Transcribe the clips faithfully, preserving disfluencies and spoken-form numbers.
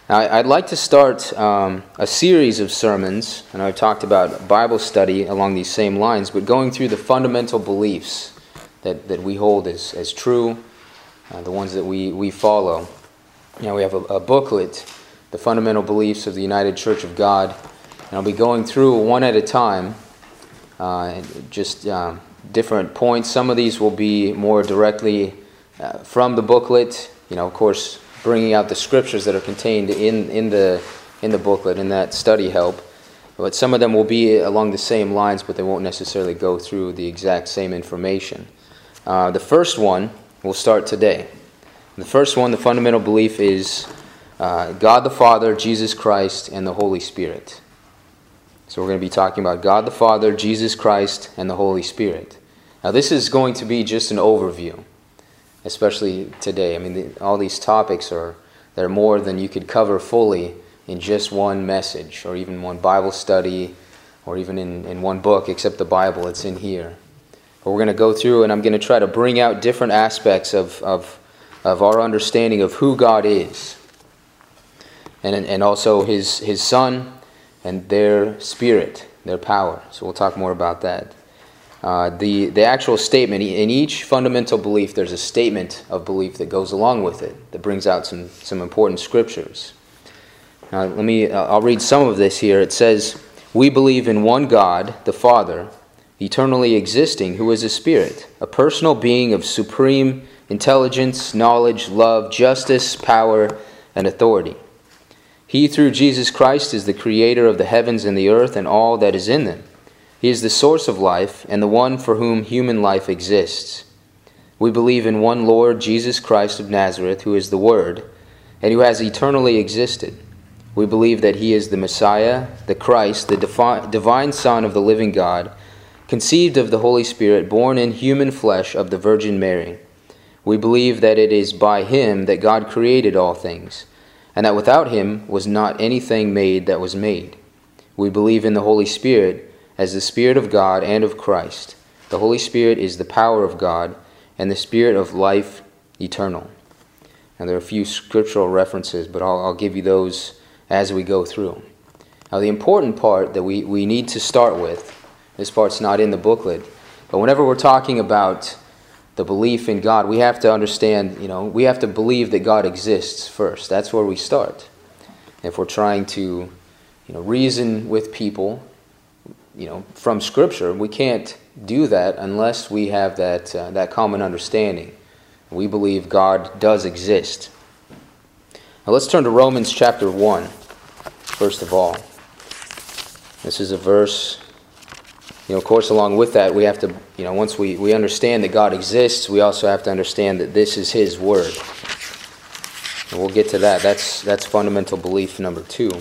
I'd like to start um, a series of sermons, and I've talked about Bible study along these same lines, but going through the fundamental beliefs that, that we hold as, as true, uh, the ones that we, we follow. You know, we have a, a booklet, The Fundamental Beliefs of the United Church of God, and I'll be going through one at a time, uh, just uh, different points. Some of these will be more directly uh, from the booklet, you know, of course, bringing out the scriptures that are contained in, in the in the booklet, in that study help. But some of them will be along the same lines, but they won't necessarily go through the exact same information. Uh, the first one will start today. The first one, the fundamental belief, is uh, God the Father, Jesus Christ, and the Holy Spirit. So we're going to be talking about God the Father, Jesus Christ, and the Holy Spirit. Now this is going to be just an overview, especially today. I mean, the, all these topics are they're more than you could cover fully in just one message, or even one Bible study, or even in, in one book, except the Bible. It's in here. But we're going to go through, and I'm going to try to bring out different aspects of of, of our understanding of who God is, and and also His His Son, and their Spirit, their power. So we'll talk more about that. Uh, the, the actual statement, in each fundamental belief, there's a statement of belief that goes along with it, that brings out some, some important scriptures. Now, let me, uh, I'll read some of this here. It says, "We believe in one God, the Father, eternally existing, who is a spirit, a personal being of supreme intelligence, knowledge, love, justice, power, and authority. He, through Jesus Christ, is the creator of the heavens and the earth and all that is in them. He is the source of life and the one for whom human life exists. We believe in one Lord, Jesus Christ of Nazareth, who is the Word, and who has eternally existed. We believe that He is the Messiah, the Christ, the defi- divine Son of the living God, conceived of the Holy Spirit, born in human flesh of the Virgin Mary. We believe that it is by Him that God created all things, and that without Him was not anything made that was made. We believe in the Holy Spirit as the Spirit of God and of Christ. The Holy Spirit is the power of God and the Spirit of life eternal." And there are a few scriptural references, but I'll, I'll give you those as we go through. Now the important part that we, we need to start with, this part's not in the booklet, but whenever we're talking about the belief in God, we have to understand, you know, we have to believe that God exists first. That's where we start. If we're trying to, you know, reason with people, you know, from Scripture, we can't do that unless we have that uh, that common understanding. We believe God does exist. Now let's turn to Romans chapter one, first of all. This is a verse, you know, of course, along with that, we have to, you know, once we, we understand that God exists, we also have to understand that this is His Word. And we'll get to that. That's, that's fundamental belief number two.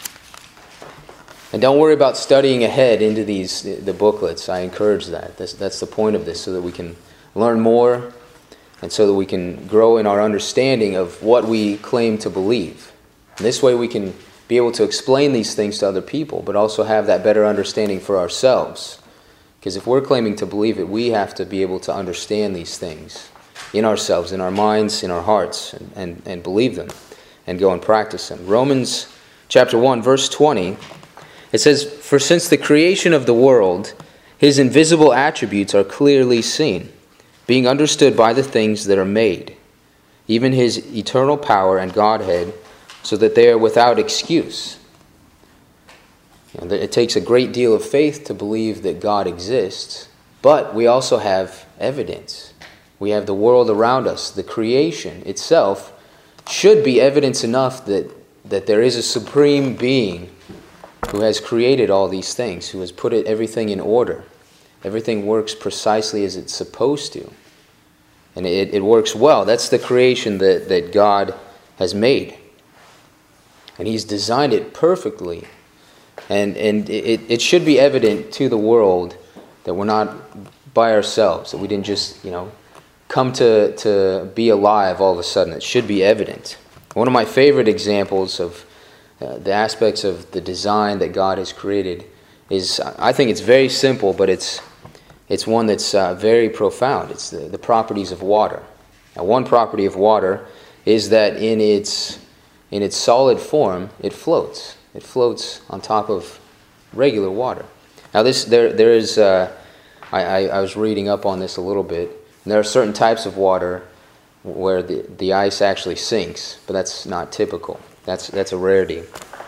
And don't worry about studying ahead into these the booklets. I encourage that. That's, that's the point of this, so that we can learn more and so that we can grow in our understanding of what we claim to believe. And this way we can be able to explain these things to other people, but also have that better understanding for ourselves. Because if we're claiming to believe it, we have to be able to understand these things in ourselves, in our minds, in our hearts, and, and, and believe them and go and practice them. Romans chapter one, verse twenty, it says, "For since the creation of the world, His invisible attributes are clearly seen, being understood by the things that are made, even His eternal power and Godhead, so that they are without excuse." You know, it takes a great deal of faith to believe that God exists, but we also have evidence. We have the world around us. The creation itself should be evidence enough that, that there is a supreme being who has created all these things, who has put it, everything in order. Everything works precisely as it's supposed to. And it, it works well. That's the creation that, that God has made. And He's designed it perfectly. And, and it, it should be evident to the world that we're not by ourselves, that we didn't just, you know, come to, to be alive all of a sudden. It should be evident. One of my favorite examples of Uh, the aspects of the design that God has created is, I think it's very simple, but it's it's one that's uh, very profound. It's the, the properties of water. Now, one property of water is that in its in its solid form, it floats. It floats on top of regular water. Now, this there there is. Uh, I, I I was reading up on this a little bit. And there are certain types of water where the the ice actually sinks, but that's not typical. That's that's a rarity.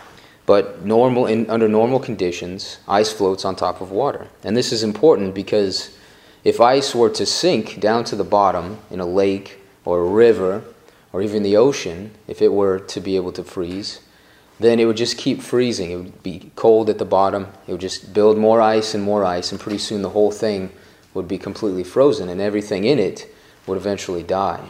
But normal in under normal conditions, ice floats on top of water, and this is important because if ice were to sink down to the bottom in a lake or a river or even the ocean, if it were to be able to freeze, then it would just keep freezing. It would be cold at the bottom. It would just build more ice and more ice, and pretty soon the whole thing would be completely frozen, and everything in it would eventually die.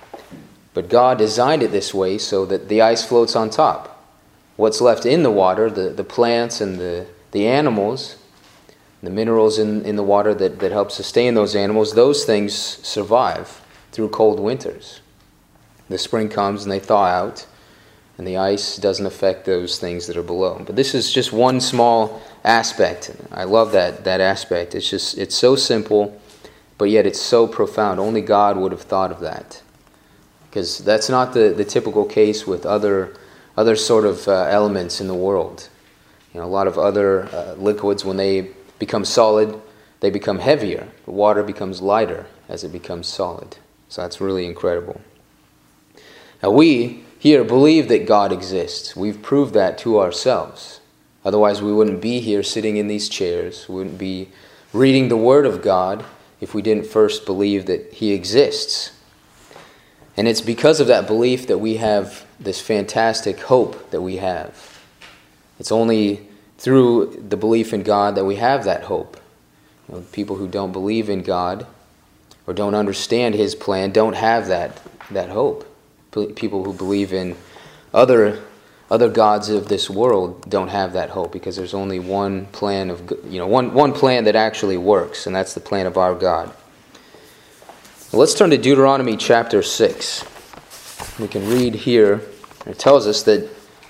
But God designed it this way so that the ice floats on top. What's left in the water, the, the plants and the, the animals, the minerals in, in the water that, that help sustain those animals, those things survive through cold winters. The spring comes and they thaw out, and the ice doesn't affect those things that are below. But this is just one small aspect. I love that, that aspect. It's just it's so simple, but yet it's so profound. Only God would have thought of that. Because that's not the, the typical case with other other sort of uh, elements in the world. You know, a lot of other uh, liquids, when they become solid, they become heavier. The water becomes lighter as it becomes solid. So that's really incredible. Now we here believe that God exists. We've proved that to ourselves. Otherwise we wouldn't be here sitting in these chairs. We wouldn't be reading the Word of God if we didn't first believe that He exists. And it's because of that belief that we have this fantastic hope that we have. It's only through the belief in God that we have that hope. You know, people who don't believe in God or don't understand His plan don't have that, that hope. People who believe in other other gods of this world don't have that hope, because there's only one plan of you know one one plan that actually works, and that's the plan of our God. Well, let's turn to Deuteronomy chapter six. We can read here. It tells us that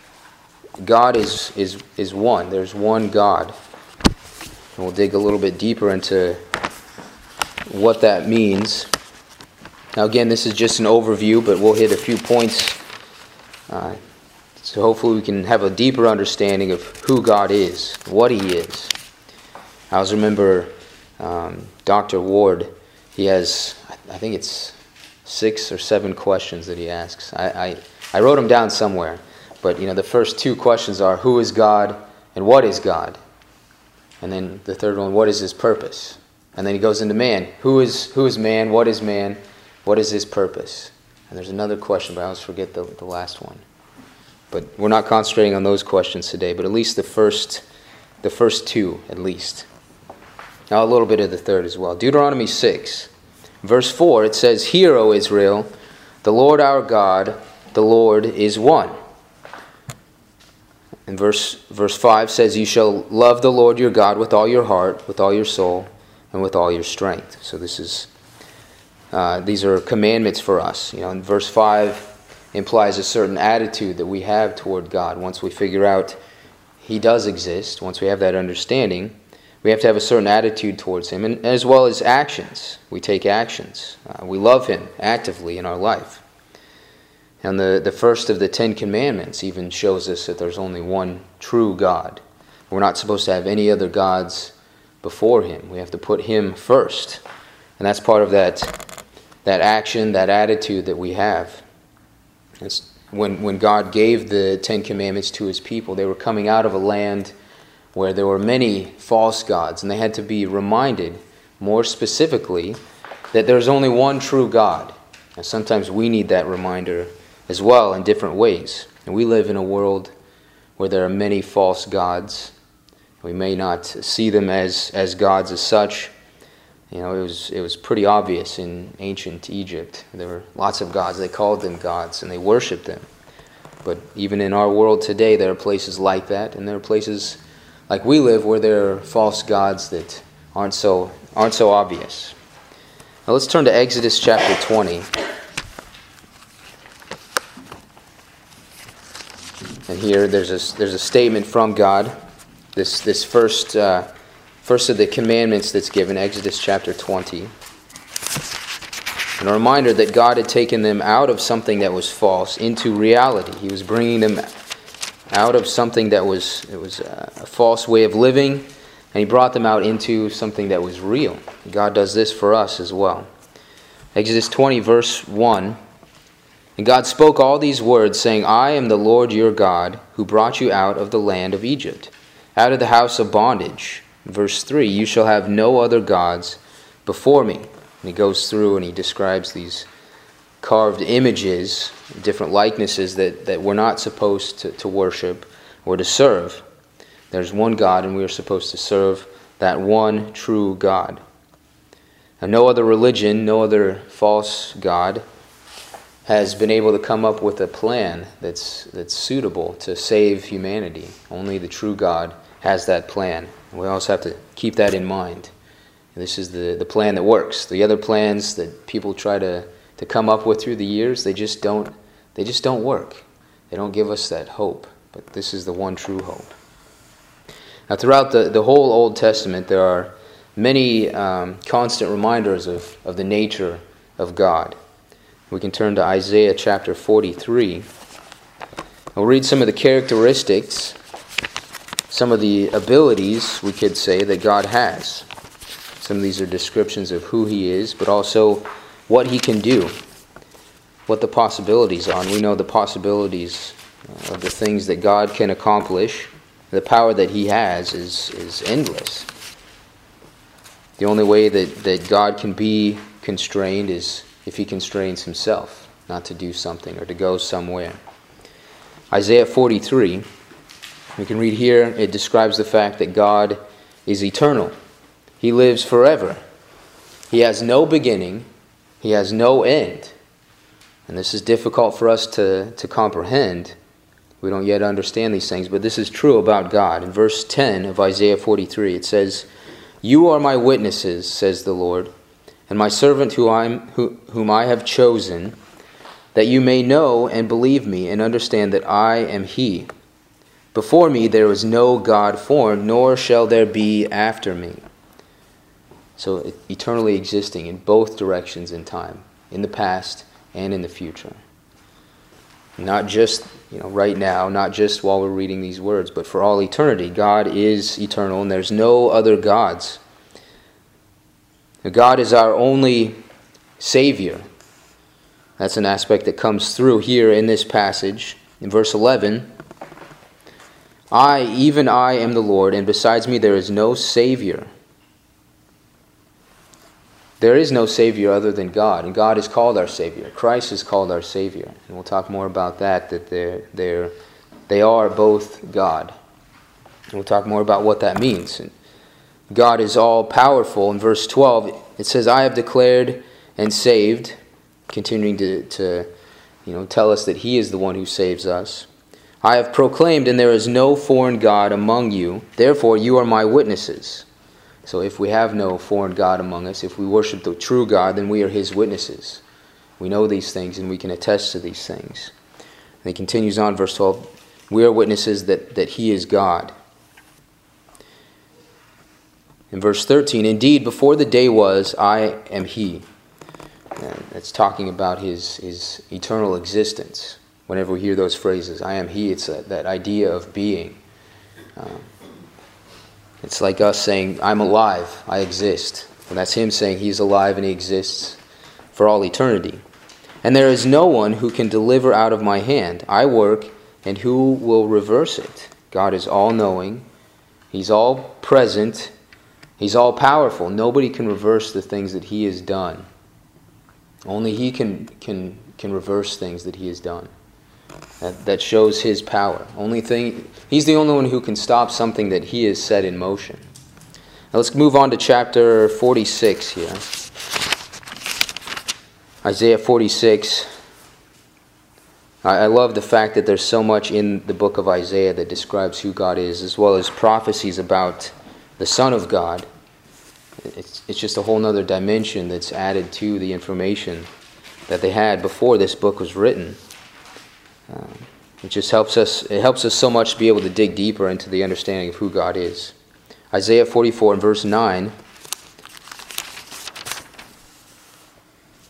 God is is is one. There's one God. And we'll dig a little bit deeper into what that means. Now again, this is just an overview, but we'll hit a few points. Uh, so hopefully we can have a deeper understanding of who God is, what He is. I always remember um, Doctor Ward, he has, I think it's six or seven questions that he asks. I, I, I wrote them down somewhere, but you know the first two questions are, who is God and what is God? And then the third one, what is His purpose? And then he goes into man. Who is, who is man? What is man? What is His purpose? And there's another question, but I always forget the, the last one. But we're not concentrating on those questions today, but at least the first the first two, at least. Now a little bit of the third as well. Deuteronomy six, verse four, it says, Hear, O Israel, the Lord our God, the Lord is one. And verse, verse five says, You shall love the Lord your God with all your heart, with all your soul, and with all your strength. So this is Uh, these are commandments for us. You know, and verse five implies a certain attitude that we have toward God. Once we figure out He does exist, once we have that understanding, we have to have a certain attitude towards Him, and as well as actions. We take actions. Uh, we love Him actively in our life. And the, the first of the Ten Commandments even shows us that there's only one true God. We're not supposed to have any other gods before Him. We have to put Him first. And that's part of that that action, that attitude that we have. It's when, when God gave the Ten Commandments to His people, they were coming out of a land where there were many false gods, and they had to be reminded more specifically that there's only one true God. And sometimes we need that reminder as well in different ways. And we live in a world where there are many false gods. We may not see them as, as gods as such. You know, it was it was pretty obvious in ancient Egypt. There were lots of gods. They called them gods, and they worshipped them. But even in our world today, there are places like that, and there are places like we live where there are false gods that aren't so aren't so obvious. Now let's turn to Exodus chapter twenty. And here there's a there's a statement from God. This this first. Uh, First of the commandments that's given, Exodus chapter twenty. And And a reminder that God had taken them out of something that was false into reality. He was bringing them out of something that was, it was a false way of living, and He brought them out into something that was real. God does this for us as well. Exodus twenty, verse one. And God spoke all these words, saying, I am the Lord your God, who brought you out of the land of Egypt, out of the house of bondage. Verse three, you shall have no other gods before me. And He goes through and He describes these carved images, different likenesses that, that we're not supposed to, to worship or to serve. There's one God, and we are supposed to serve that one true God. And no other religion, no other false god has been able to come up with a plan that's that's suitable to save humanity. Only the true God has that plan. We also have to keep that in mind. And this is the, the plan that works. The other plans that people try to, to come up with through the years, they just don't they just don't work. They don't give us that hope. But this is the one true hope. Now throughout the, the whole Old Testament, there are many um, constant reminders of, of the nature of God. We can turn to Isaiah chapter forty-three. We'll read some of the characteristics, some of the abilities, we could say, that God has. Some of these are descriptions of who He is, but also what He can do, what the possibilities are. And we know the possibilities of the things that God can accomplish. The power that He has is, is endless. The only way that, that God can be constrained is if He constrains Himself, not to do something or to go somewhere. Isaiah forty-three, we can read here, it describes the fact that God is eternal. He lives forever. He has no beginning. He has no end. And this is difficult for us to, to comprehend. We don't yet understand these things, but this is true about God. In verse ten of Isaiah forty-three, it says, you are my witnesses, says the Lord, and my servant who I'm, who, whom I have chosen, that you may know and believe me and understand that I am He. Before me there was no God formed, nor shall there be after me. So eternally existing in both directions in time, in the past and in the future. Not just, you know, right now, not just while we're reading these words, but for all eternity. God is eternal, and there's no other gods. God is our only Savior. That's an aspect that comes through here in this passage. In verse eleven, I, even I, am the Lord, and besides me there is no Savior. There is no Savior other than God, and God is called our Savior. Christ is called our Savior. And we'll talk more about that, that they're, they're, they are both God. And we'll talk more about what that means. And God is all-powerful. In verse twelve, it says, I have declared and saved, continuing to, to you know, tell us that He is the one who saves us. I have proclaimed, and there is no foreign God among you. Therefore, you are my witnesses. So if we have no foreign God among us, if we worship the true God, then we are His witnesses. We know these things and we can attest to these things. And he continues on, verse twelve, we are witnesses that, that He is God. In verse thirteen, indeed, before the day was, I am He. And that's talking about his, his eternal existence. Whenever we hear those phrases, I am He, it's a, that idea of being. Um, It's like us saying, I'm alive, I exist. And that's Him saying He's alive and He exists for all eternity. And there is no one who can deliver out of my hand. I work, and who will reverse it? God is all-knowing. He's all-present. He's all-powerful. Nobody can reverse the things that He has done. Only He can, can, can reverse things that He has done. That, that shows His power. Only thing, He's the only one who can stop something that He has set in motion. Now let's move on to chapter forty-six here. Isaiah forty-six. I, I love the fact that there's so much in the book of Isaiah that describes who God is, as well as prophecies about the Son of God. It's, it's just a whole other dimension that's added to the information that they had before this book was written. Um, it just helps us, it helps us so much to be able to dig deeper into the understanding of who God is. Isaiah forty-four and verse nine.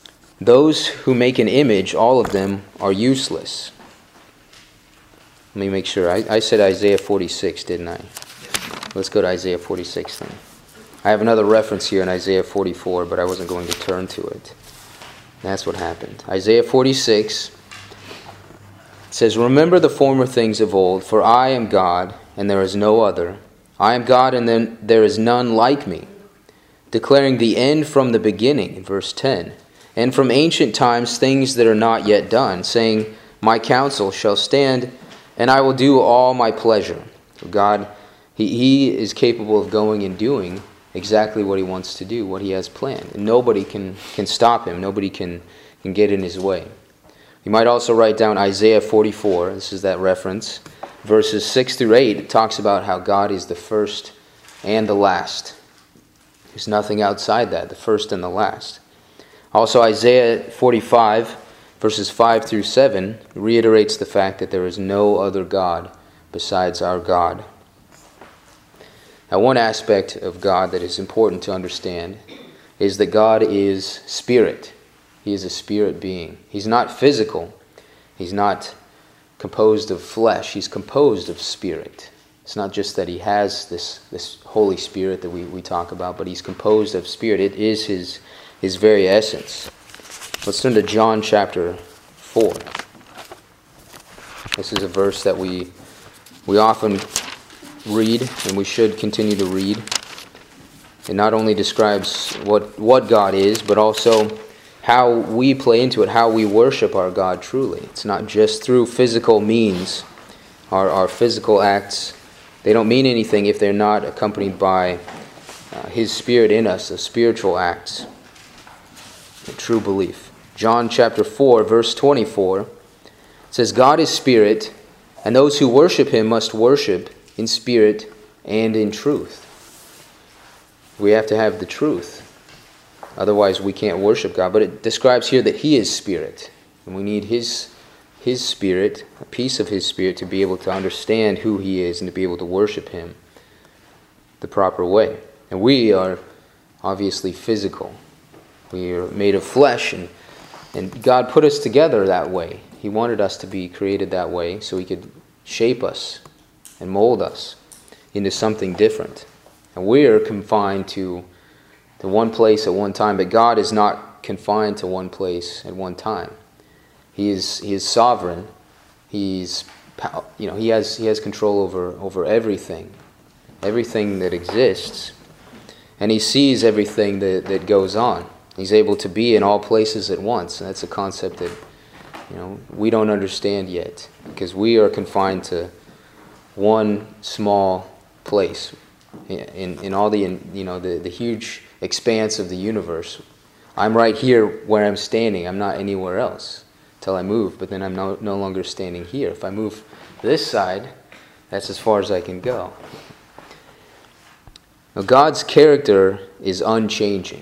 Those who make an image, all of them, are useless. Let me make sure. I, I said Isaiah forty-six, didn't I? Let's go to Isaiah forty-six then. I have another reference here in Isaiah forty-four, but I wasn't going to turn to it. That's what happened. Isaiah forty-six says, "Remember the former things of old, for I am God, and there is no other. I am God, and then there is none like me, declaring the end from the beginning," in verse ten, "and from ancient times things that are not yet done, saying, My counsel shall stand, and I will do all my pleasure." So God, he, he is capable of going and doing exactly what He wants to do, what He has planned. And nobody can, can stop Him. Nobody can, can get in His way. You might also write down Isaiah forty-four. This is that reference. Verses six through eight, it talks about how God is the first and the last. There's nothing outside that, the first and the last. Also, Isaiah forty-five, verses five through seven, reiterates the fact that there is no other God besides our God. Now, one aspect of God that is important to understand is that God is spirit. He is a spirit being. He's not physical. He's not composed of flesh. He's composed of spirit. It's not just that He has this, this Holy Spirit that we, we talk about, but He's composed of spirit. It is His, his very essence. Let's turn to John chapter four. This is a verse that we we often read, and we should continue to read. It not only describes what, what God is, but also how we play into it, how we worship our God truly. It's not just through physical means, our, our physical acts. They don't mean anything if they're not accompanied by uh, His Spirit in us, the spiritual acts, the true belief. John chapter four, verse twenty-four, says, "God is spirit, and those who worship Him must worship in spirit and in truth." We have to have the truth. Otherwise, we can't worship God. But it describes here that He is spirit. And we need His, His Spirit, a piece of His Spirit, to be able to understand who He is and to be able to worship Him the proper way. And we are obviously physical. We are made of flesh, and, and God put us together that way. He wanted us to be created that way so He could shape us and mold us into something different. And we are confined to to one place at one time, but God is not confined to one place at one time. He is He is sovereign. He's you know He has He has control over over everything, everything that exists, and He sees everything that, that goes on. He's able to be in all places at once. And that's a concept that you know we don't understand yet, because we are confined to one small place in in all the you know the the huge expanse of the universe. I'm right here where I'm standing. I'm not anywhere else till I move, but then I'm no, no longer standing here. If I move this side, that's as far as I can go. Now, God's character is unchanging.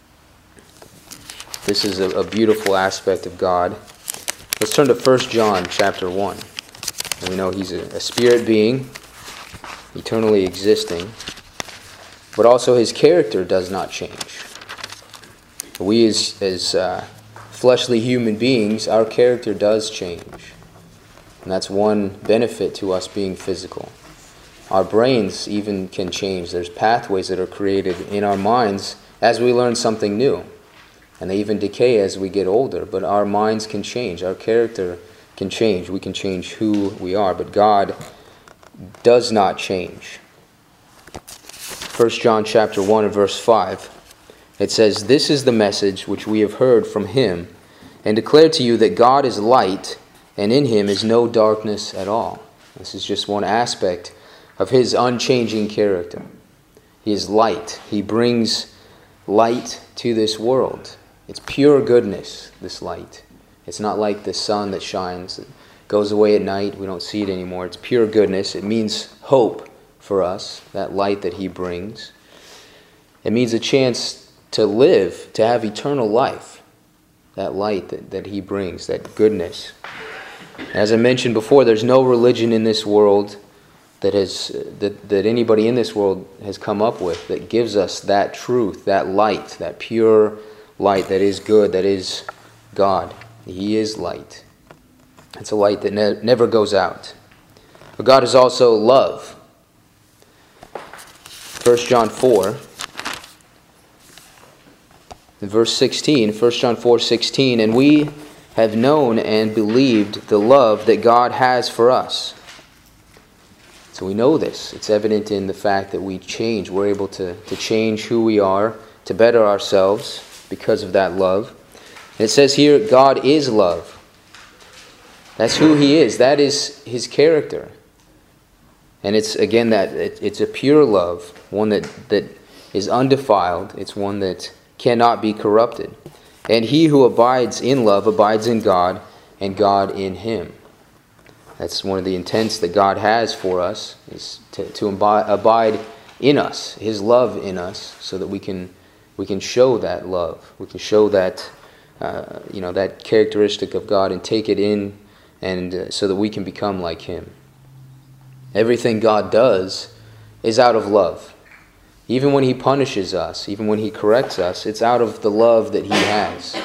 This is a, a beautiful aspect of God. Let's turn to First John chapter one. And we know He's a, a spirit being, eternally existing, but also His character does not change. We as, as uh, fleshly human beings, our character does change. And that's one benefit to us being physical. Our brains even can change. There's pathways that are created in our minds as we learn something new. And they even decay as we get older. But our minds can change. Our character can change. We can change who we are. But God does not change. First John chapter one and verse five, it says, "This is the message which we have heard from Him, and declare to you that God is light, and in Him is no darkness at all." This is just one aspect of His unchanging character. He is light. He brings light to this world. It's pure goodness, this light. It's not like the sun that shines, it goes away at night, we don't see it anymore. It's pure goodness. It means hope for us, that light that He brings. It means a chance to live, to have eternal life. That light that, that He brings, that goodness. As I mentioned before, there's no religion in this world that has that, that anybody in this world has come up with that gives us that truth, that light, that pure light that is good, that is God. He is light. It's a light that ne- never goes out. But God is also love. First John four, in verse sixteen, First John four sixteen, and we have known and believed the love that God has for us. So we know this. It's evident in the fact that we change. We're able to, to change who we are, to better ourselves because of that love. And it says here, God is love. That's who He is. That is His character. And it's, again, that it, it's a pure love, one that, that is undefiled. It's one that cannot be corrupted. And he who abides in love abides in God, and God in him. That's one of the intents that God has for us, is to, to abide, abide in us, His love in us, so that we can we can show that love. We can show that uh, you know that characteristic of God and take it in, and uh, so that we can become like Him. Everything God does is out of love. Even when He punishes us, even when He corrects us, it's out of the love that He has.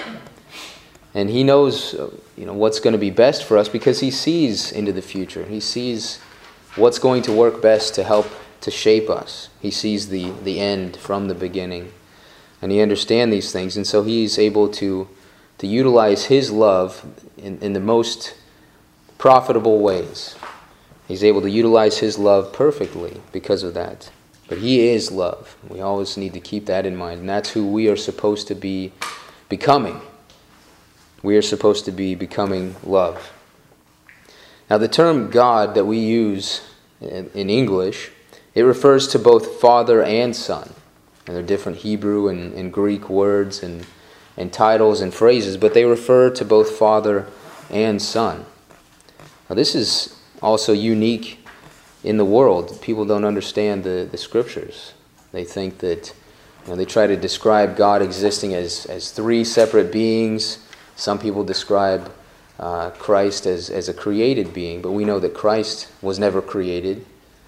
And He knows you know, what's going to be best for us because He sees into the future. He sees what's going to work best to help to shape us. He sees the, the end from the beginning. And He understands these things. And so He's able to, to utilize His love in, in the most profitable ways. He's able to utilize His love perfectly because of that. But He is love. We always need to keep that in mind. And that's who we are supposed to be becoming. We are supposed to be becoming love. Now the term God that we use in, in English, it refers to both Father and Son. And they're different Hebrew and, and Greek words and, and titles and phrases, but they refer to both Father and Son. Now this is also unique in the world. People don't understand the, the Scriptures. They think that, you know, they try to describe God existing as, as three separate beings. Some people describe uh, Christ as, as a created being, but we know that Christ was never created.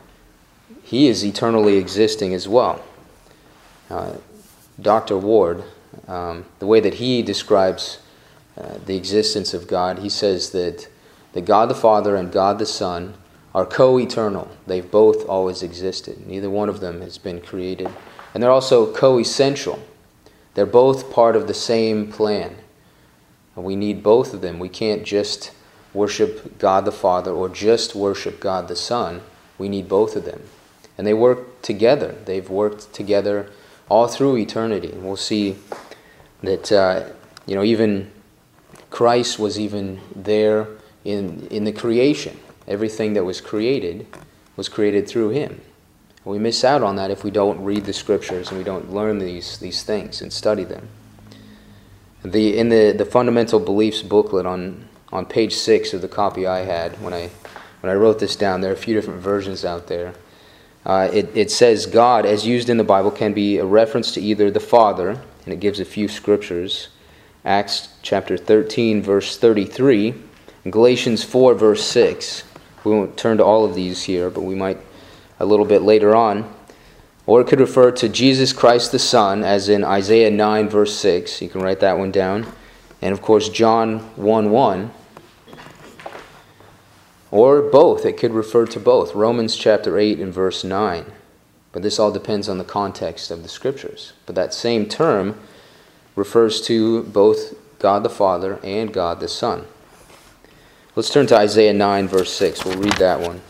He is eternally existing as well. Uh, Doctor Ward, um, the way that he describes uh, the existence of God, he says that, that God the Father and God the Son are co-eternal. They've both always existed. Neither one of them has been created. And they're also co-essential. They're both part of the same plan. And we need both of them. We can't just worship God the Father or just worship God the Son. We need both of them. And they work together. They've worked together all through eternity. And we'll see that uh, you know even Christ was even there in in the creation. Everything that was created was created through Him. We miss out on that if we don't read the Scriptures and we don't learn these these things and study them. The in the, the fundamental beliefs booklet on, on page six of the copy I had when I when I wrote this down, there are a few different versions out there. Uh, it, it says God, as used in the Bible, can be a reference to either the Father, and it gives a few scriptures. Acts chapter thirteen, verse thirty-three, and Galatians four, verse six. We won't turn to all of these here, but we might a little bit later on. Or it could refer to Jesus Christ the Son, as in Isaiah nine, verse six. You can write that one down. And of course, John one, one. Or both. It could refer to both. Romans chapter eight and verse nine. But this all depends on the context of the Scriptures. But that same term refers to both God the Father and God the Son. Let's turn to Isaiah nine, verse six. We'll read that one.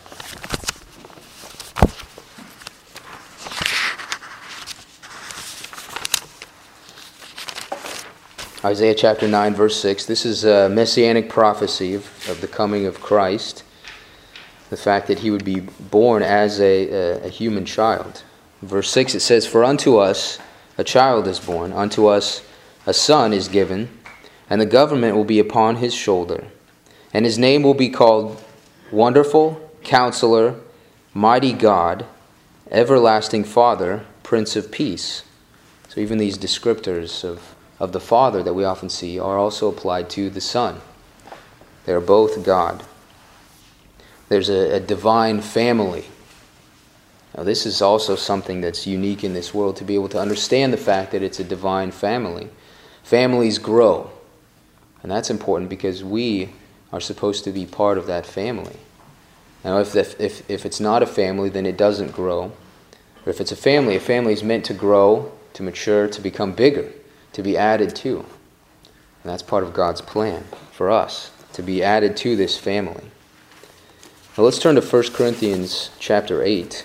Isaiah chapter nine, verse six. This is a messianic prophecy of, of the coming of Christ. The fact that He would be born as a, a, a human child. Verse six, it says, "For unto us a child is born, unto us a son is given, and the government will be upon His shoulder. And His name will be called Wonderful, Counselor, Mighty God, Everlasting Father, Prince of Peace." So even these descriptors of of the Father that we often see are also applied to the Son. They are both God. There's a, a divine family. Now this is also something that's unique in this world, to be able to understand the fact that it's a divine family. Families grow. And that's important because we are supposed to be part of that family. Now, if, the, if, if it's not a family, then it doesn't grow. Or if it's a family, a family is meant to grow, to mature, to become bigger, to be added to. And that's part of God's plan for us, to be added to this family. Now let's turn to First Corinthians chapter eight.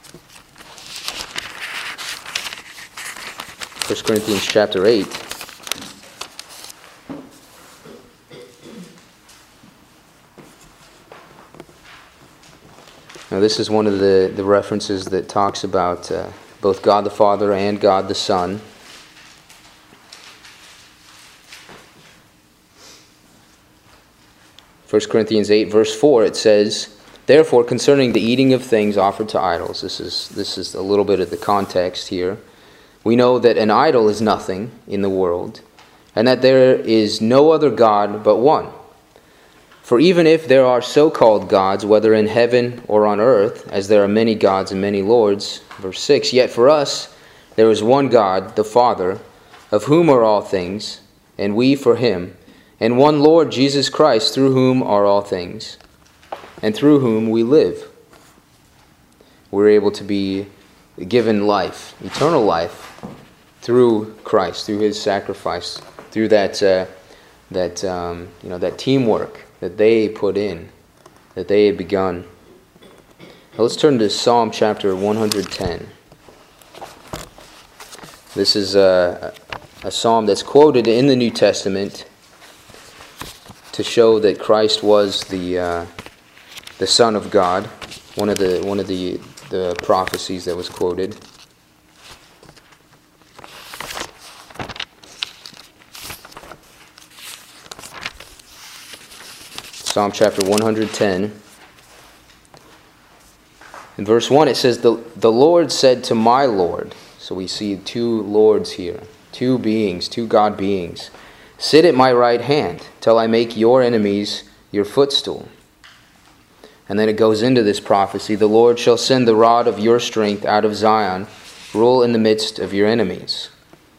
First Corinthians chapter eight. Now this is one of the, the references that talks about uh, both God the Father and God the Son. First Corinthians eight, verse four, it says, "Therefore, concerning the eating of things offered to idols," this is, this is a little bit of the context here, "we know that an idol is nothing in the world, and that there is no other God but one. For even if there are so-called gods, whether in heaven or on earth, as there are many gods and many lords," verse six, "yet for us there is one God, the Father, of whom are all things, and we for him, and one Lord Jesus Christ, through whom are all things, and through whom we live." We're able to be given life, eternal life, through Christ, through his sacrifice, through that uh, that um, you know that teamwork that they put in, that they had begun. Now let's turn to Psalm chapter one hundred ten. This is a, a psalm that's quoted in the New Testament to show that Christ was the uh, the Son of God. One of the one of the the prophecies that was quoted. Psalm chapter one hundred ten. In verse one it says, the, the Lord said to my Lord. So we see two Lords here, two beings, two God beings. "Sit at my right hand till I make your enemies your footstool." And then it goes into this prophecy, "The Lord shall send the rod of your strength out of Zion, rule in the midst of your enemies."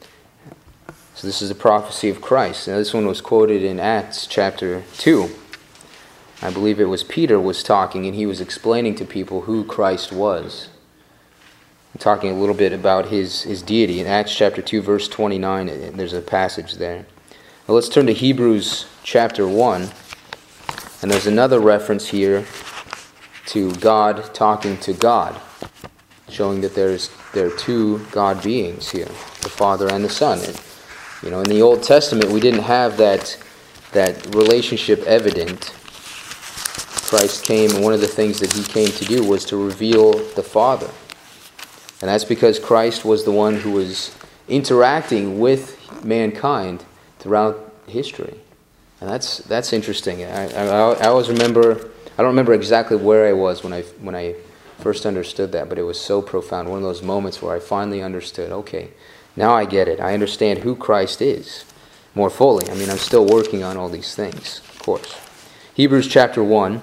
So this is a prophecy of Christ. Now this one was quoted in Acts chapter two. I believe it was Peter was talking, and he was explaining to people who Christ was. Talking a little bit about his, his deity. In Acts chapter two, verse twenty-nine, there's a passage there. Now let's turn to Hebrews chapter one. And there's another reference here to God talking to God, showing that there's there are two God beings here, the Father and the Son. And, you know, in the Old Testament, we didn't have that that relationship evident. Christ came, and one of the things that he came to do was to reveal the Father. And that's because Christ was the one who was interacting with mankind throughout history. And that's that's interesting. I, I, I always remember, I don't remember exactly where I was when I when I first understood that, but it was so profound. One of those moments where I finally understood, okay, now I get it. I understand who Christ is more fully. I mean, I'm still working on all these things, of course. Hebrews chapter one,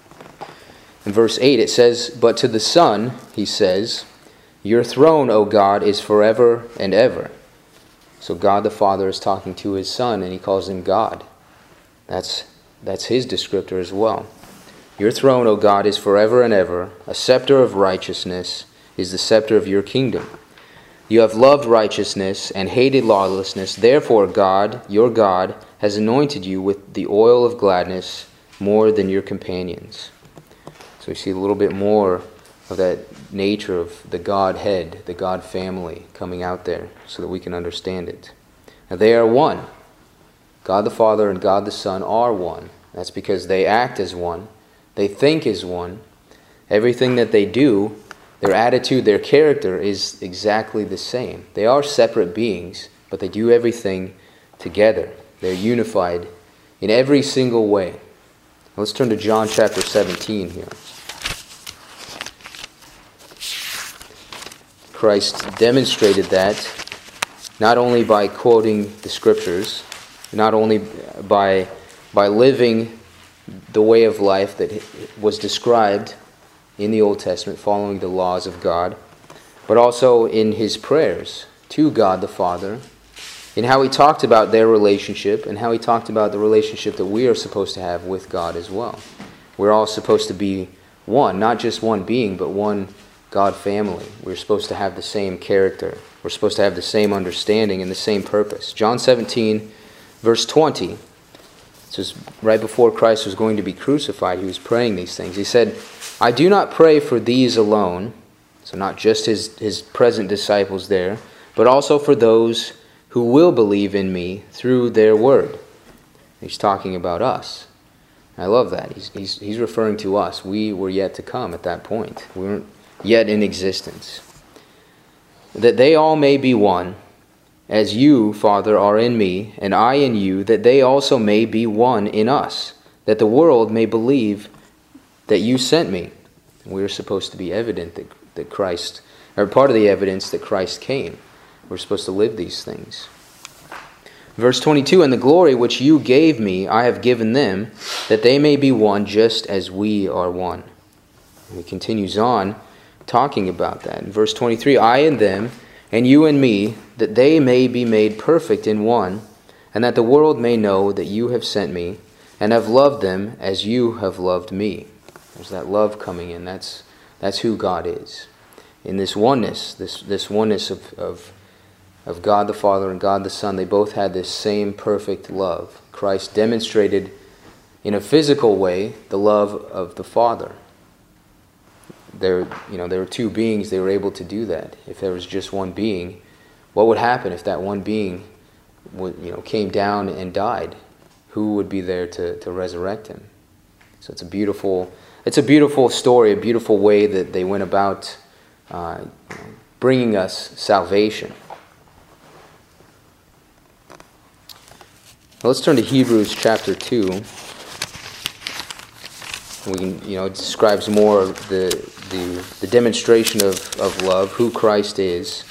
in verse eight, it says, "But to the Son," he says, "Your throne, O God, is forever and ever." So God the Father is talking to his Son, and he calls him God. That's, that's his descriptor as well. "Your throne, O God, is forever and ever. A scepter of righteousness is the scepter of your kingdom. You have loved righteousness and hated lawlessness. Therefore God, your God, has anointed you with the oil of gladness more than your companions." So we see a little bit more of that nature of the Godhead, the God family coming out there so that we can understand it. Now they are one. God the Father and God the Son are one. That's because they act as one. They think as one. Everything that they do, their attitude, their character is exactly the same. They are separate beings, but they do everything together. They're unified in every single way. Let's turn to John chapter seventeen here. Christ demonstrated that not only by quoting the Scriptures, not only by, by living the way of life that was described in the Old Testament, following the laws of God, but also in his prayers to God the Father, in how he talked about their relationship and how he talked about the relationship that we are supposed to have with God as well. We're all supposed to be one, not just one being, but one God family. We're supposed to have the same character. We're supposed to have the same understanding and the same purpose. John seventeen, verse twenty, this is right before Christ was going to be crucified. He was praying these things. He said, I do not pray for these alone, so not just his, his present disciples there, but also for those who will believe in me through their word. He's talking about us. I love that. He's, he's, he's referring to us. We were yet to come at that point. We weren't yet in existence. That they all may be one, as you, Father, are in me, and I in you, that they also may be one in us, that the world may believe that you sent me. We're supposed to be evident that, that Christ, or part of the evidence that Christ came. We're supposed to live these things. Verse twenty-two, and the glory which you gave me, I have given them, that they may be one just as we are one. And he continues on talking about that. In verse twenty-three, I and them, and you and me, that they may be made perfect in one, and that the world may know that you have sent me, and have loved them as you have loved me. There's that love coming in. That's that's who God is. In this oneness, this, this oneness of, of of God the Father and God the Son, they both had this same perfect love. Christ demonstrated in a physical way the love of the Father. There, you know, there were two beings, they were able to do that. If there was just one being, what would happen if that one being would, you know, came down and died? Who would be there to, to resurrect him? So it's a beautiful, it's a beautiful story, a beautiful way that they went about uh, bringing us salvation. Let's turn to Hebrews chapter two. We can, you know, it describes more of the, the, the demonstration of, of love, who Christ is.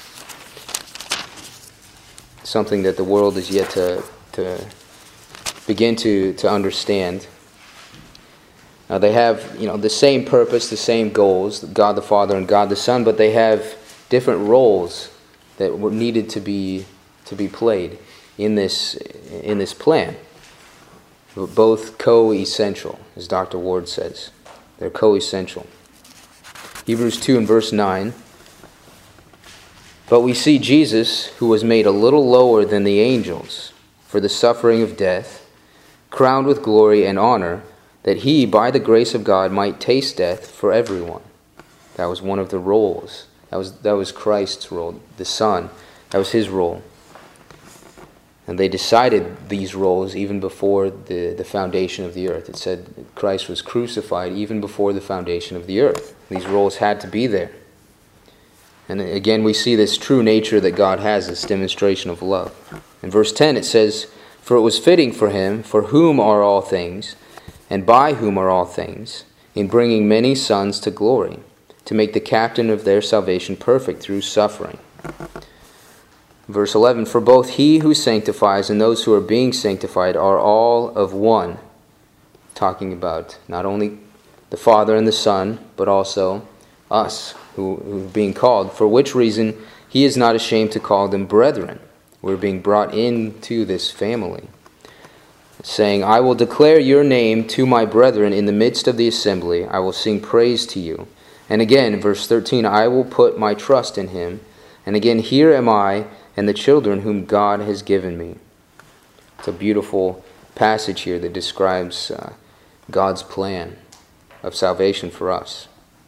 Something that the world is yet to, to begin to, to understand. Uh, they have, you know, the same purpose, the same goals, God the Father and God the Son, but they have different roles that were needed to be to be played in this in this plan. Both co-essential, as Doctor Ward says. They're co-essential. Hebrews two and verse nine. But we see Jesus, who was made a little lower than the angels for the suffering of death, crowned with glory and honor, that he, by the grace of God, might taste death for everyone. That was one of the roles. That was that was Christ's role, the Son. That was his role. And they decided these roles even before the, the foundation of the earth. It said Christ was crucified even before the foundation of the earth. These roles had to be there. And again, we see this true nature that God has, this demonstration of love. In verse ten it says, For it was fitting for him, for whom are all things, and by whom are all things, in bringing many sons to glory, to make the captain of their salvation perfect through suffering. Verse eleven, For both he who sanctifies and those who are being sanctified are all of one. Talking about not only the Father and the Son, but also us, who, who are being called, for which reason he is not ashamed to call them brethren. We're being brought into this family. Saying, I will declare your name to my brethren in the midst of the assembly. I will sing praise to you. And again, verse thirteen, I will put my trust in him. And again, here am I and the children whom God has given me. It's a beautiful passage here that describes uh, God's plan of salvation for us.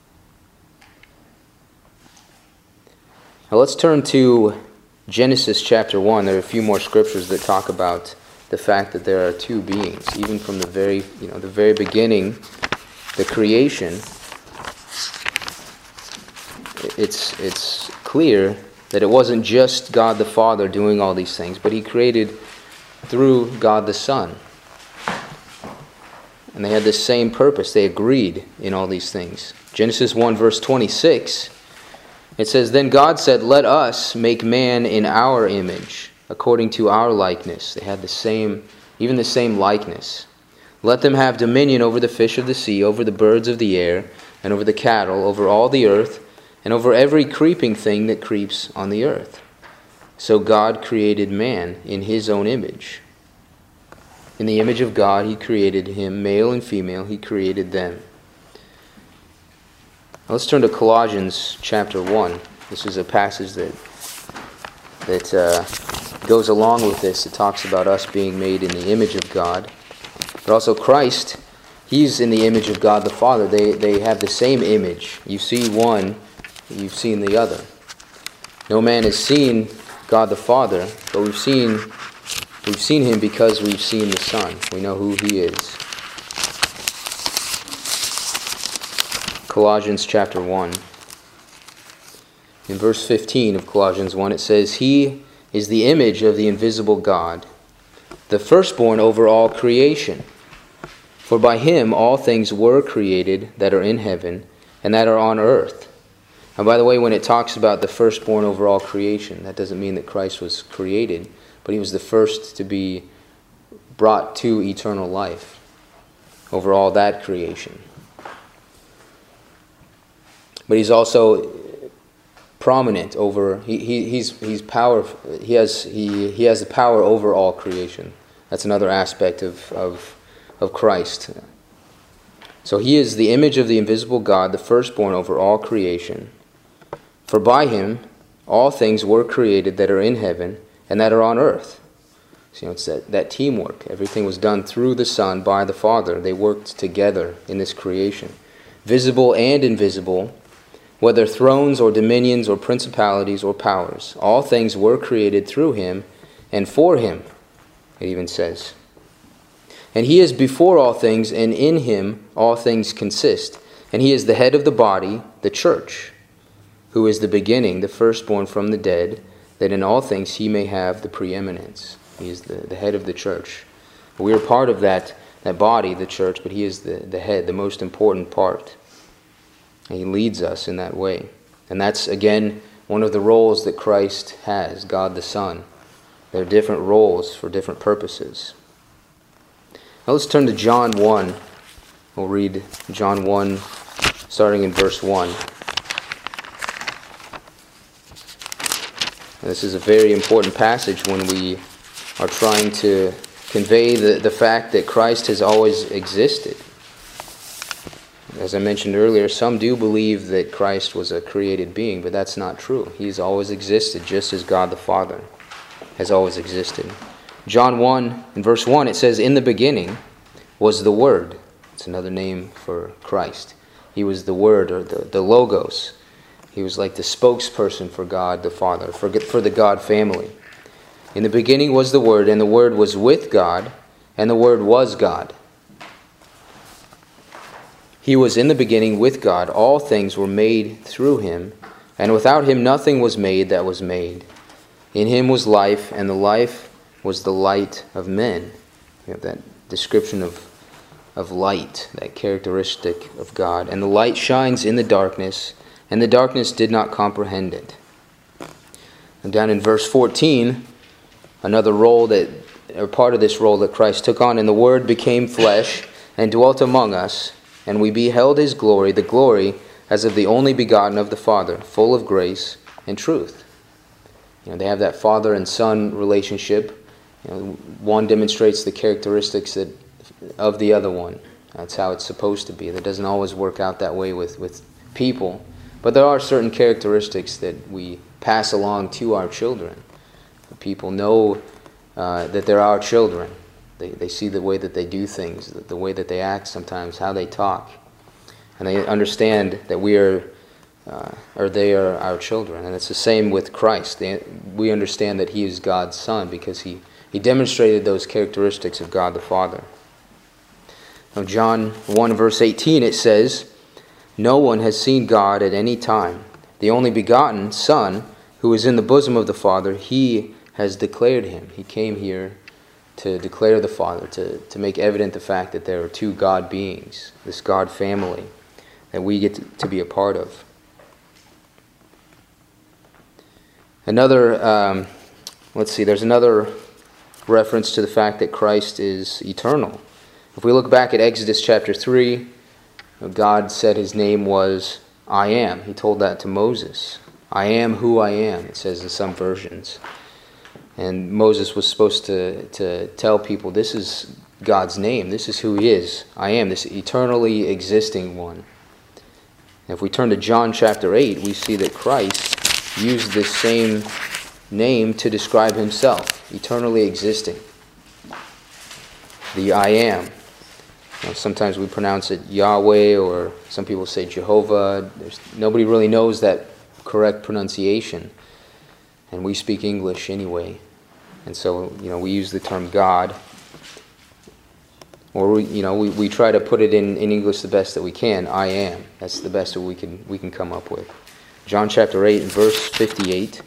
Now let's turn to Genesis chapter one. There are a few more scriptures that talk about the fact that there are two beings. Even from the very, you know, the very beginning, the creation, it's it's clear that it wasn't just God the Father doing all these things, but he created through God the Son. And they had the same purpose. They agreed in all these things. Genesis one verse twenty-six, it says, Then God said, Let us make man in our image, according to our likeness. They had the same, even the same likeness. Let them have dominion over the fish of the sea, over the birds of the air, and over the cattle, over all the earth, and over every creeping thing that creeps on the earth. so God created man in his own image. In the image of God he created him, male and female, he created them. Now let's turn to Colossians chapter one. This is a passage that that uh, goes along with this. It talks about us being made in the image of God. But also Christ, he's in the image of God the Father. They, they have the same image. You see one, you've seen the other. No man has seen God the Father, but we've seen we've seen him because we've seen the Son. We know who he is. Colossians chapter one. In verse fifteen of Colossians one, it says, "He is the image of the invisible God, the firstborn over all creation. For by him all things were created that are in heaven and that are on earth." And by the way, when it talks about the firstborn over all creation, that doesn't mean that Christ was created, but he was the first to be brought to eternal life over all that creation. But he's also prominent over, he, he he's he's power he has he he has the power over all creation. That's another aspect of, of of Christ. So he is the image of the invisible God, the firstborn over all creation. For by him all things were created that are in heaven and that are on earth. So, you know, it's that, that teamwork. Everything was done through the Son, by the Father. They worked together in this creation. Visible and invisible, whether thrones or dominions or principalities or powers, all things were created through him and for him, it even says. And he is before all things, and in him all things consist. And he is the head of the body, the church, who is the beginning, the firstborn from the dead, that in all things he may have the preeminence. He is the, the head of the church. We are part of that, that body, the church, but he is the, the head, the most important part. And he leads us in that way. And that's, again, one of the roles that Christ has, God the Son. There are different roles for different purposes. Now let's turn to John one. We'll read John one, starting in verse one. And this is a very important passage when we are trying to convey the, the fact that Christ has always existed. As I mentioned earlier, some do believe that Christ was a created being, but that's not true. He's always existed, just as God the Father has always existed. John one, in verse one, it says, "In the beginning was the Word." It's another name for Christ. He was the Word, or the, the Logos. He was like the spokesperson for God the Father, for, for the God family. "In the beginning was the Word, and the Word was with God, and the Word was God. He was in the beginning with God. All things were made through him, and without him nothing was made that was made. In him was life, and the life was the light of men." We have that description of, of light, that characteristic of God. "And the light shines in the darkness, and the darkness did not comprehend it." And down in verse fourteen, another role that, or part of this role that Christ took on, "And the Word became flesh, and dwelt among us, and we beheld his glory, the glory as of the only begotten of the Father, full of grace and truth." You know, they have that father and son relationship. You know, one demonstrates the characteristics that, of the other one. That's how it's supposed to be. That doesn't always work out that way with, with people. But there are certain characteristics that we pass along to our children. People know uh, that they're our children. They they see the way that they do things, the, the way that they act sometimes, how they talk. And they understand that we are, uh, or they are our children. And it's the same with Christ. They, we understand that he is God's Son because he, he demonstrated those characteristics of God the Father. Now John one verse eighteen, it says, "No one has seen God at any time. The only begotten Son, who is in the bosom of the Father, he has declared him." He came here to declare the Father, to, to make evident the fact that there are two God beings, this God family that we get to, to be a part of. Another, um, let's see, there's another reference to the fact that Christ is eternal. If we look back at Exodus chapter three, God said his name was I Am. He told that to Moses. I am who I am, it says in some versions. And Moses was supposed to, to tell people, this is God's name. This is who he is. I am, this eternally existing one. If we turn to John chapter eight, we see that Christ used this same name to describe himself, eternally existing. The I am. You know, sometimes we pronounce it Yahweh, or some people say Jehovah. There's, nobody really knows that correct pronunciation. And we speak English anyway. And so, you know, we use the term God. Or, we, you know, we, we try to put it in, in English the best that we can. I am. That's the best that we can, we can come up with. John chapter eight and verse fifty-eight.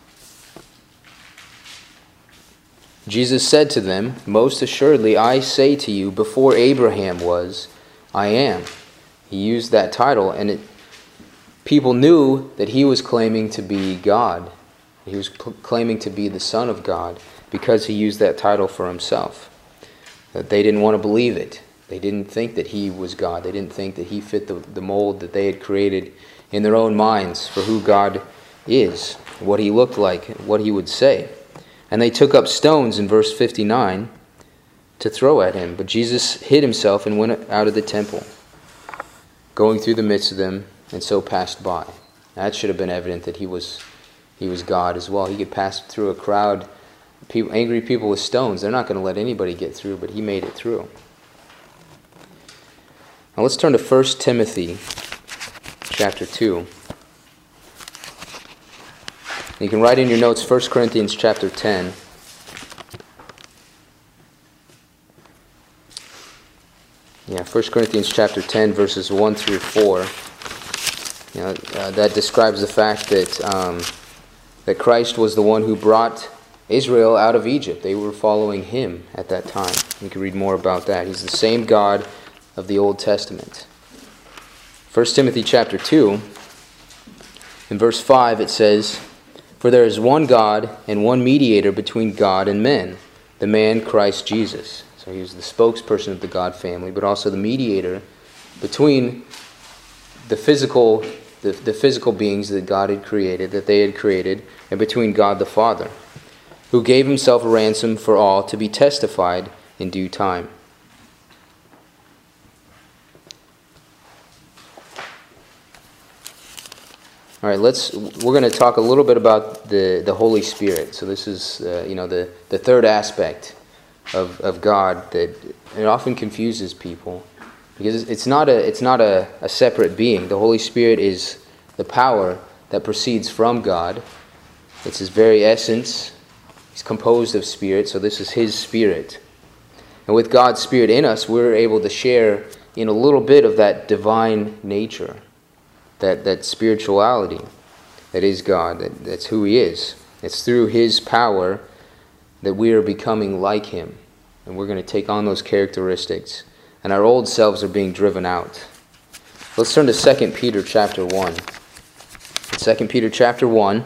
Jesus said to them, most assuredly I say to you, before Abraham was, I am. He used that title, and it, people knew that he was claiming to be God. He was p- claiming to be the Son of God because he used that title for himself. That they didn't want to believe it. They didn't think that he was God. They didn't think that he fit the, the mold that they had created in their own minds for who God is, what he looked like, what he would say. And they took up stones in verse fifty-nine to throw at him. But Jesus hid himself and went out of the temple, going through the midst of them, and so passed by. That should have been evident that he was he was God as well. He could pass through a crowd, people, angry people with stones. They're not going to let anybody get through, but he made it through. Now let's turn to First Timothy chapter two. You can write in your notes First Corinthians chapter ten. Yeah, First Corinthians chapter ten, verses one through four. You know, uh, that describes the fact that um, that Christ was the one who brought Israel out of Egypt. They were following him at that time. You can read more about that. He's the same God of the Old Testament. First Timothy chapter two, in verse five it says, for there is one God and one mediator between God and men, the man Christ Jesus. So he was the spokesperson of the God family, but also the mediator between the physical, the, the physical beings that God had created, that they had created, and between God the Father, who gave himself a ransom for all to be testified in due time. All right, let's. We're going to talk a little bit about the, the Holy Spirit. So this is, uh, you know, the, the third aspect of of God that it often confuses people, because it's not a it's not a, a separate being. The Holy Spirit is the power that proceeds from God. It's his very essence. He's composed of spirit, so this is his spirit. And with God's Spirit in us, we're able to share in a little bit of that divine nature. That, that spirituality that is God, that, that's who he is. It's through his power that we are becoming like him. And we're going to take on those characteristics. And our old selves are being driven out. Let's turn to Second Peter chapter one. In Second Peter chapter one,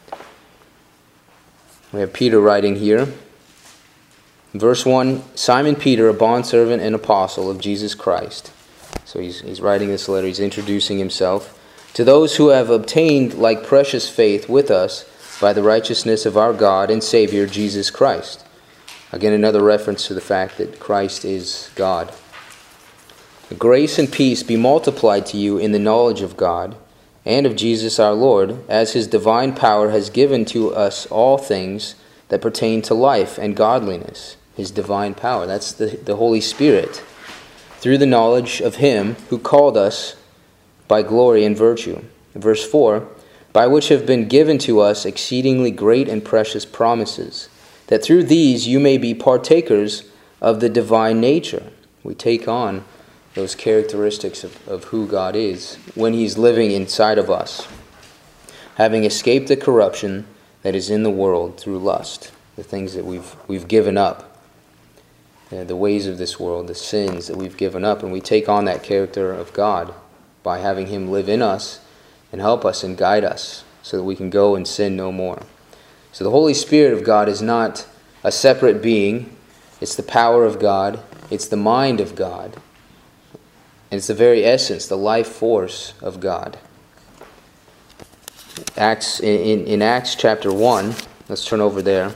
we have Peter writing here. Verse one, Simon Peter, a bondservant and apostle of Jesus Christ. So he's, he's writing this letter, he's introducing himself. To those who have obtained like precious faith with us by the righteousness of our God and Savior Jesus Christ. Again, another reference to the fact that Christ is God. Grace and peace be multiplied to you in the knowledge of God and of Jesus our Lord, as his divine power has given to us all things that pertain to life and godliness. His divine power, that's the, the Holy Spirit. Through the knowledge of him who called us by glory and virtue. Verse four, by which have been given to us exceedingly great and precious promises, that through these you may be partakers of the divine nature. We take on those characteristics of, of who God is when he's living inside of us, having escaped the corruption that is in the world through lust, the things that we've we've given up, uh, the ways of this world, the sins that we've given up, and we take on that character of God by having him live in us and help us and guide us so that we can go and sin no more. So the Holy Spirit of God is not a separate being. It's the power of God. It's the mind of God. And it's the very essence, the life force of God. Acts in, in Acts chapter one, let's turn over there.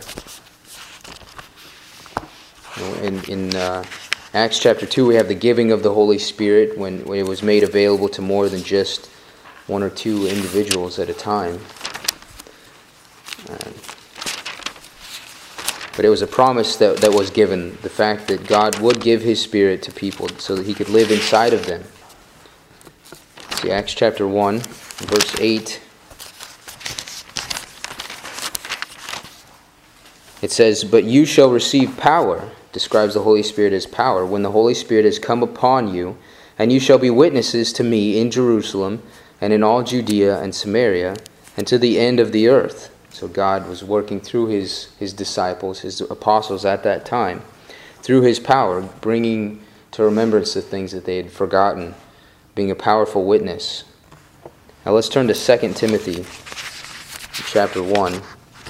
In, in uh, Acts chapter two, we have the giving of the Holy Spirit when, when it was made available to more than just one or two individuals at a time. Uh, but it was a promise that, that was given, the fact that God would give His Spirit to people so that He could live inside of them. See, Acts chapter one, verse eight. It says, "But you shall receive power," describes the Holy Spirit as power, "when the Holy Spirit has come upon you, and you shall be witnesses to me in Jerusalem, and in all Judea and Samaria, and to the end of the earth." So God was working through His, His disciples, His apostles at that time, through His power, bringing to remembrance the things that they had forgotten, being a powerful witness. Now let's turn to Second Timothy chapter one.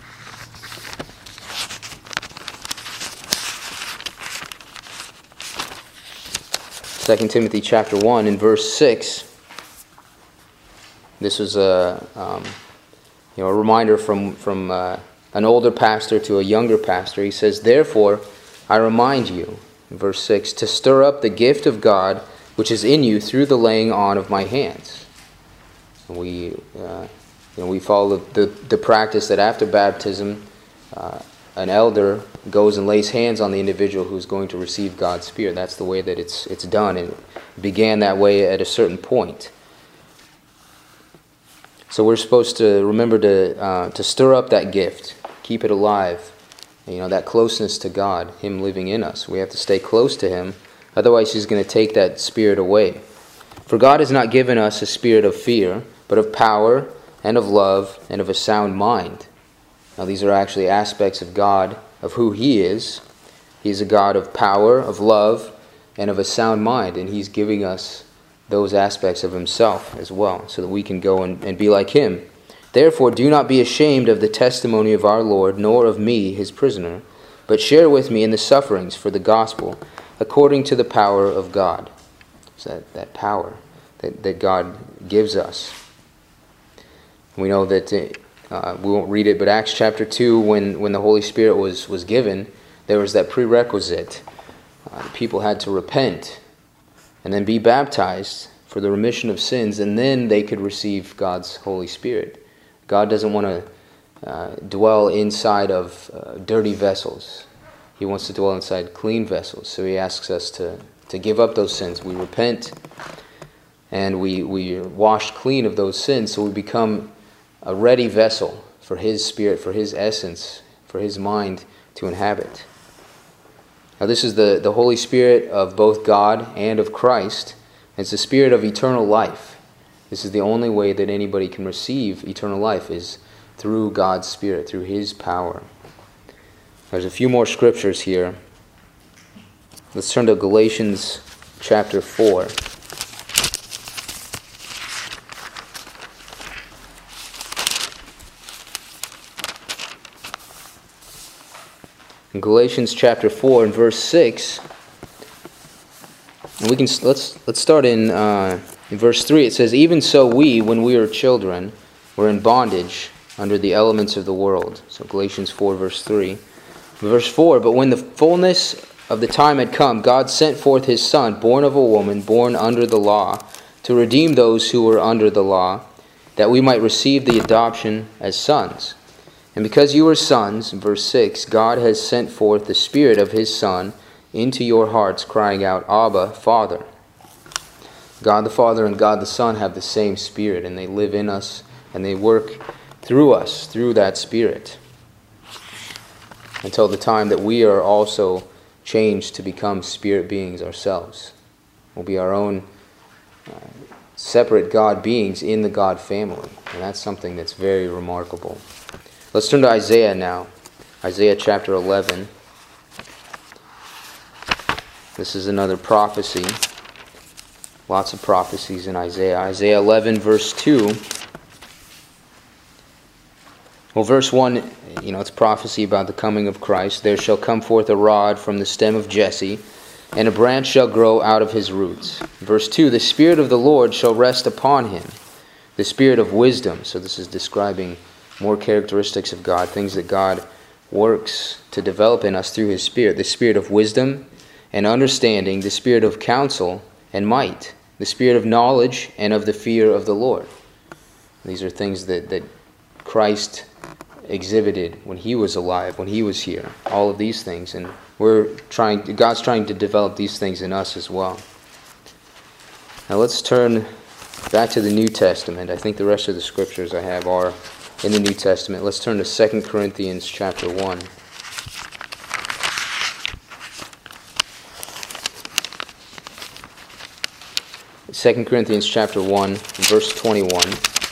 Second Timothy chapter one in verse six. This was a um, you know a reminder from from uh, an older pastor to a younger pastor. He says, "Therefore, I remind you," in verse six, "to stir up the gift of God which is in you through the laying on of my hands." And we uh, you know we follow the, the the practice that after baptism, uh, an elder goes and lays hands on the individual who's going to receive God's Spirit. That's the way that it's it's done, and it began that way at a certain point. So we're supposed to remember to uh, to stir up that gift, keep it alive. You know, that closeness to God, Him living in us. We have to stay close to Him, otherwise He's going to take that Spirit away. "For God has not given us a spirit of fear, but of power and of love and of a sound mind." Now these are actually aspects of God, of who He is. He's a God of power, of love, and of a sound mind, and He's giving us those aspects of Himself as well, so that we can go and, and be like Him. "Therefore do not be ashamed of the testimony of our Lord, nor of me, His prisoner, but share with me in the sufferings for the gospel, according to the power of God." So that, that power that, that God gives us. We know that, uh, we won't read it, but Acts chapter two, when, when the Holy Spirit was, was given, there was that prerequisite. Uh, the people had to repent and then be baptized for the remission of sins, and then they could receive God's Holy Spirit. God doesn't want to uh, dwell inside of uh, dirty vessels. He wants to dwell inside clean vessels. So He asks us to, to give up those sins. We repent, and we, we are washed clean of those sins, so we become a ready vessel for His Spirit, for His essence, for His mind to inhabit. Now this is the, the Holy Spirit of both God and of Christ. It's the Spirit of eternal life. This is the only way that anybody can receive eternal life, is through God's Spirit, through His power. There's a few more scriptures here. Let's turn to Galatians chapter four. In Galatians chapter four and verse six, and we can let's let's start in, uh, in verse three. It says, "Even so we, when we were children, were in bondage under the elements of the world." So Galatians four verse three. Verse four, "But when the fullness of the time had come, God sent forth His Son, born of a woman, born under the law, to redeem those who were under the law, that we might receive the adoption as sons. And because you are sons," in verse six, "God has sent forth the Spirit of His Son into your hearts, crying out, Abba, Father." God the Father and God the Son have the same Spirit, and they live in us, and they work through us, through that Spirit, until the time that we are also changed to become Spirit beings ourselves. We'll be our own uh, separate God beings in the God family, and that's something that's very remarkable. Let's turn to Isaiah now. Isaiah chapter eleven. This is another prophecy. Lots of prophecies in Isaiah. Isaiah eleven verse two. Well, verse one, you know, it's prophecy about the coming of Christ. "There shall come forth a rod from the stem of Jesse, and a branch shall grow out of his roots." Verse two, "The Spirit of the Lord shall rest upon him, the Spirit of wisdom." So this is describing more characteristics of God, things that God works to develop in us through His Spirit. The Spirit of wisdom and understanding, the Spirit of counsel and might, the Spirit of knowledge and of the fear of the Lord. These are things that, that Christ exhibited when He was alive, when He was here. All of these things. And we're trying, God's trying to develop these things in us as well. Now let's turn back to the New Testament. I think the rest of the scriptures I have are in the New Testament. Let's turn to Second Corinthians chapter one. Second Corinthians chapter one, verse twenty-one.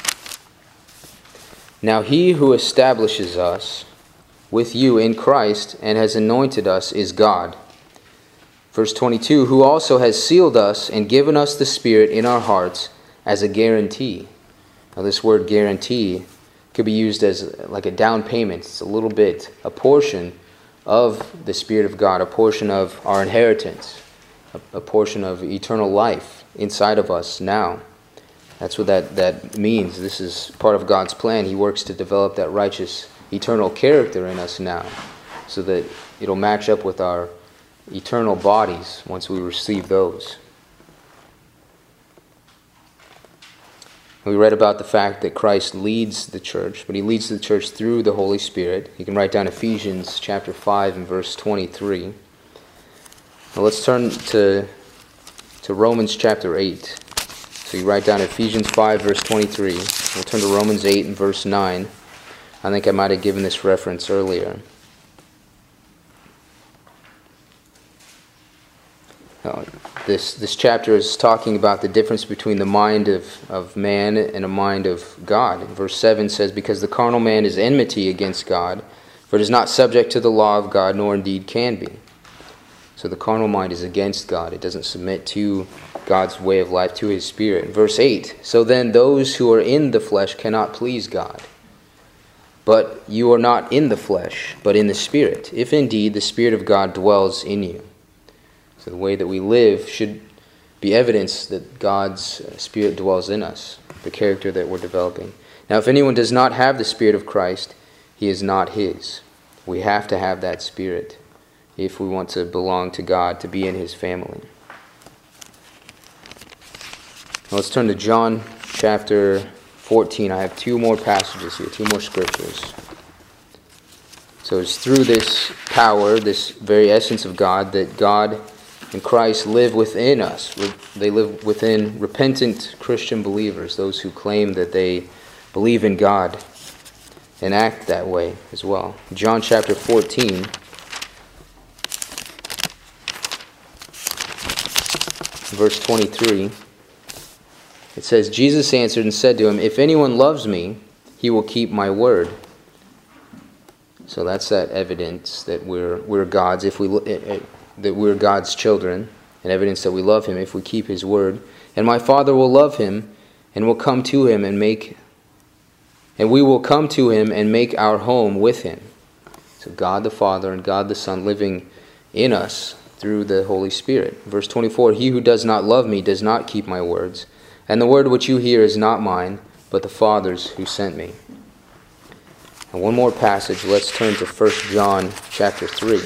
Now He who establishes us with you in Christ and has anointed us is God. Verse twenty-two, who also has sealed us and given us the Spirit in our hearts as a guarantee. Now this word guarantee could be used as like a down payment. It's a little bit, a portion of the Spirit of God, a portion of our inheritance, a, a portion of eternal life inside of us now. That's what that, that means. This is part of God's plan. He works to develop that righteous, eternal character in us now so that it'll match up with our eternal bodies once we receive those. We read about the fact that Christ leads the church, but He leads the church through the Holy Spirit. You can write down Ephesians chapter five and verse twenty-three. Now let's turn to, to Romans chapter eight. So you write down Ephesians five, verse twenty-three. We'll turn to Romans eight and verse nine. I think I might have given this reference earlier. Uh, this this chapter is talking about the difference between the mind of, of man and a mind of God. Verse seven says, because the carnal man is enmity against God, for it is not subject to the law of God, nor indeed can be. So the carnal mind is against God. It doesn't submit to God's way of life, to His Spirit. Verse eight, so then those who are in the flesh cannot please God. But you are not in the flesh, but in the Spirit, if indeed the Spirit of God dwells in you. So the way that we live should be evidence that God's Spirit dwells in us, the character that we're developing. Now if anyone does not have the Spirit of Christ, he is not His. We have to have that Spirit if we want to belong to God, to be in His family. Now let's turn to John chapter fourteen. I have two more passages here, two more scriptures. So it's through this power, this very essence of God, that God and Christ live within us. They live within repentant Christian believers, those who claim that they believe in God and act that way as well. John chapter fourteen. Verse twenty-three. It says, Jesus answered and said to him, if anyone loves me, he will keep my word. So that's that evidence that we're we're God's, if we that we're God's children, and evidence that we love Him if we keep His word. And my Father will love him, and will come to him and make, and we will come to him and make our home with him. So God the Father and God the Son living in us through the Holy Spirit. Verse twenty-four, he who does not love me does not keep my words. And the word which you hear is not mine, but the Father's who sent me. And one more passage. Let's turn to First John chapter three.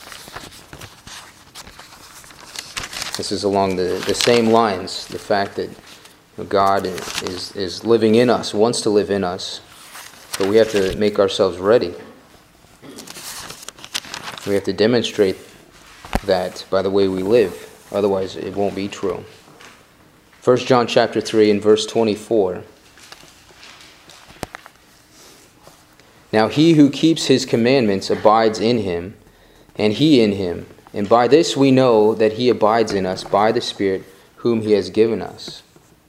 This is along the, the same lines. The fact that God is, is living in us, wants to live in us. But we have to make ourselves ready. We have to demonstrate that by the way we live. Otherwise it won't be true. First John chapter three and verse twenty-four. Now he who keeps his commandments abides in him, and he in him. And by this we know that he abides in us by the Spirit whom he has given us.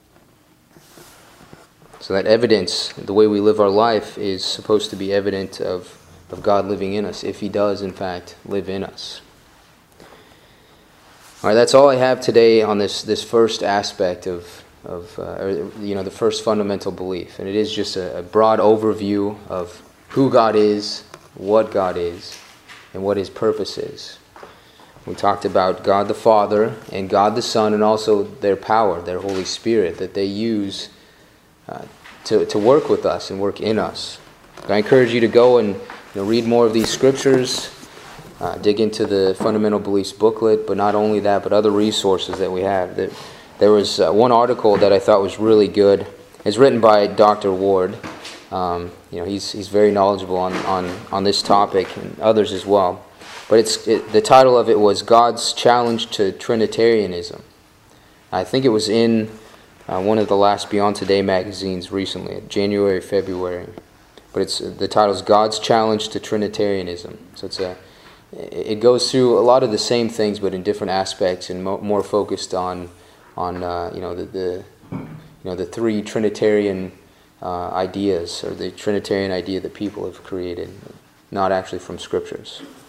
So that evidence, the way we live our life, is supposed to be evident of, of God living in us, if he does in fact live in us. All right, that's all I have today on this, this first aspect of, of uh, or, you know, the first fundamental belief. And it is just a, a broad overview of who God is, what God is, and what his purpose is. We talked about God the Father and God the Son, and also their power, their Holy Spirit, that they use uh, to, to work with us and work in us. But I encourage you to go and, you know, read more of these scriptures, uh, dig into the Fundamental Beliefs booklet, but not only that, but other resources that we have. There, there was uh, one article that I thought was really good. It's written by Doctor Ward. Um, you know, he's he's very knowledgeable on, on, on this topic and others as well. But it's it, the title of it was God's Challenge to Trinitarianism. I think it was in uh, one of the last Beyond Today magazines recently, January, February. But it's the title is God's Challenge to Trinitarianism. So it's a it goes through a lot of the same things, but in different aspects, and mo- more focused on on uh, you know the, the you know the three Trinitarian Uh, ideas, or the Trinitarian idea that people have created, not actually from scriptures.